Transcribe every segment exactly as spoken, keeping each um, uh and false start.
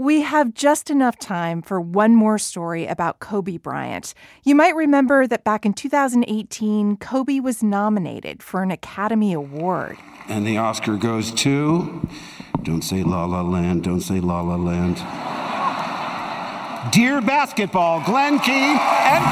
We have just enough time for one more story about Kobe Bryant. You might remember that back in two thousand eighteen, Kobe was nominated for an Academy Award. And the Oscar goes to... Don't say La La Land, don't say La La Land. Dear Basketball, Glenn Keane and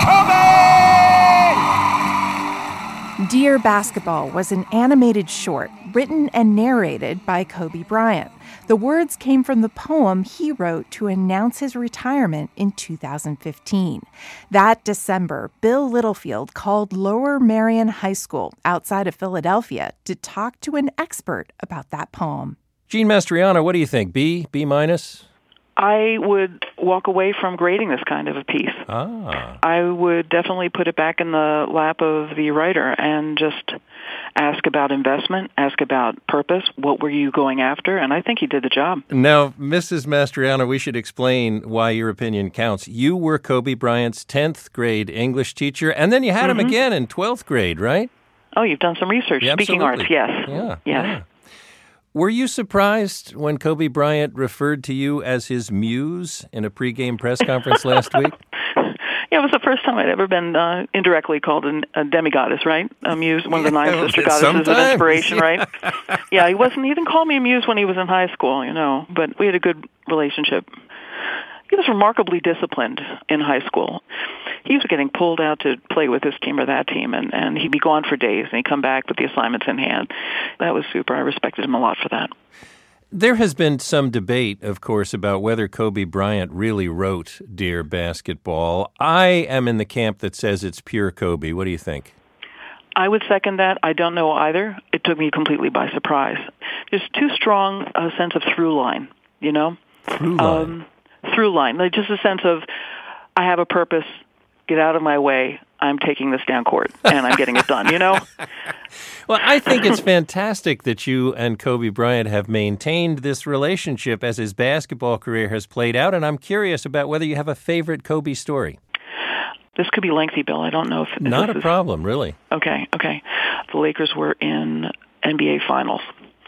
Kobe! Dear Basketball was an animated short written and narrated by Kobe Bryant. The words came from the poem he wrote to announce his retirement in two thousand fifteen. That December, Bill Littlefield called Lower Merion High School outside of Philadelphia to talk to an expert about that poem. Gene Mastriano, what do you think? B, B minus? I would walk away from grading this kind of a piece. Ah. I would definitely put it back in the lap of the writer and just ask about investment, ask about purpose, what were you going after, and I think he did the job. Now, Missus Mastriano, we should explain why your opinion counts. You were Kobe Bryant's tenth grade English teacher, and then you had mm-hmm. him again in twelfth grade, right? Oh, you've done some research. Yeah, Speaking absolutely. arts, yes. Yeah, yes. Yeah. Were you surprised when Kobe Bryant referred to you as his muse in a pregame press conference last week? Yeah, it was the first time I'd ever been uh, indirectly called an, a demigoddess, right? A muse, one of the nine sister goddesses Sometimes. of inspiration, right? Yeah, he wasn't. He didn't call me a muse when he was in high school, you know, but we had a good relationship. He was remarkably disciplined in high school. He was getting pulled out to play with this team or that team, and, and he'd be gone for days, and he'd come back with the assignments in hand. That was super. I respected him a lot for that. There has been some debate, of course, about whether Kobe Bryant really wrote Dear Basketball. I am in the camp that says it's pure Kobe. What do you think? I would second that. I don't know either. It took me completely by surprise. There's too strong a sense of through line, you know? Through line? Um, through line. Like just a sense of, I have a purpose, get out of my way, I'm taking this down court, and I'm getting it done, you know? Well, I think it's fantastic that you and Kobe Bryant have maintained this relationship as his basketball career has played out, and I'm curious about whether you have a favorite Kobe story. This could be lengthy, Bill. I don't know if... if Not a is... problem, really. Okay, okay. The Lakers were in N B A Finals.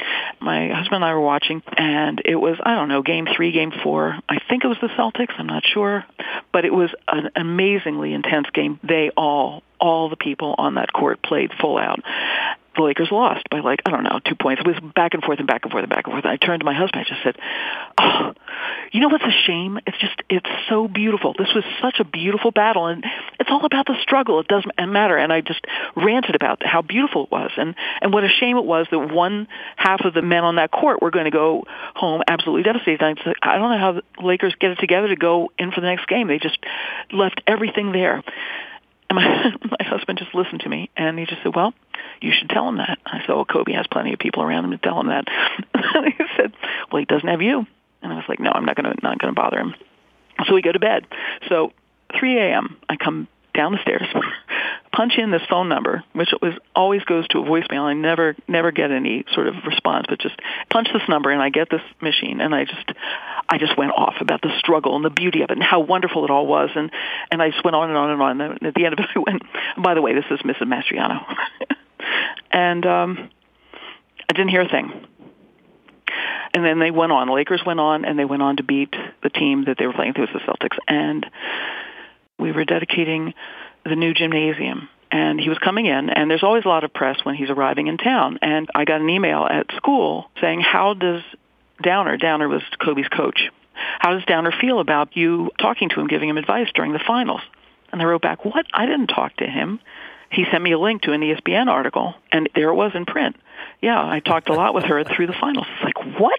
My husband and I were watching, and it was, I don't know, game three, game four. I think it was the Celtics. I'm not sure. But it was an amazingly intense game. They all, all the people on that court played full out. The Lakers lost by, like, I don't know, two points. It was back and forth and back and forth and back and forth. I turned to my husband. I just said, oh, you know what's a shame? It's just, it's so beautiful. This was such a beautiful battle, and it's all about the struggle. It doesn't matter. And I just ranted about how beautiful it was, and, and what a shame it was that one half of the men on that court were going to go home absolutely devastated. I said, I don't know how the Lakers get it together to go in for the next game. They just left everything there. And my, my husband just listened to me, and he just said, well, you should tell him that. I said, well, Kobe has plenty of people around him to tell him that. And he said, well, he doesn't have you. And I was like, no, I'm not going to not going to bother him. So we go to bed. So three a.m., I come down the stairs, punch in this phone number, which was always goes to a voicemail. I never never get any sort of response, but just punch this number, and I get this machine, and I just I just went off about the struggle and the beauty of it and how wonderful it all was, and, and I just went on and on and on. And at the end of it, I went, by the way, this is Missus Mastriano. And um, I didn't hear a thing. And then they went on. The Lakers went on, and they went on to beat the team that they were playing. It was the Celtics. And we were dedicating the new gymnasium. And he was coming in, and there's always a lot of press when he's arriving in town. And I got an email at school saying, how does Downer, Downer was Kobe's coach, how does Downer feel about you talking to him, giving him advice during the finals? And I wrote back, what? I didn't talk to him. He sent me a link to an E S P N article, and there it was in print. Yeah, I talked a lot with her through the finals. It's like, what?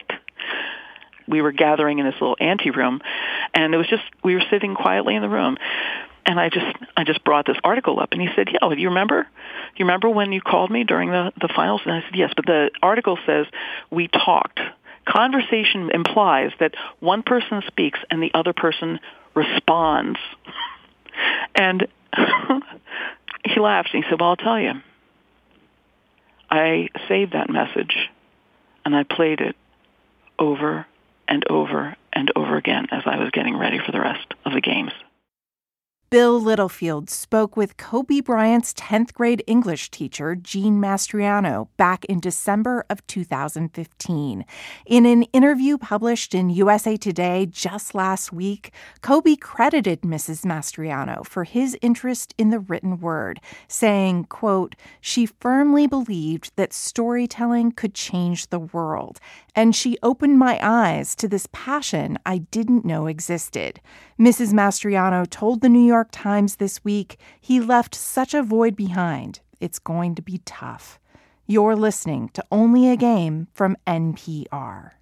We were gathering in this little ante room, and it was just, we were sitting quietly in the room. And I just I just brought this article up, and he said, yeah, do you remember? Do you remember when you called me during the, the finals? And I said, yes, but the article says we talked. Conversation implies that one person speaks and the other person responds. And he laughed, and he said, well, I'll tell you. I saved that message, and I played it over and over and over again as I was getting ready for the rest of the games. Bill Littlefield spoke with Kobe Bryant's tenth grade English teacher, Gene Mastriano, back in December of two thousand fifteen. In an interview published in U S A Today just last week, Kobe credited Missus Mastriano for his interest in the written word, saying, quote, "She firmly believed that storytelling could change the world, and she opened my eyes to this passion I didn't know existed." Missus Mastriano told the New York Times this week, "He left such a void behind. It's going to be tough." You're listening to Only a Game from N P R.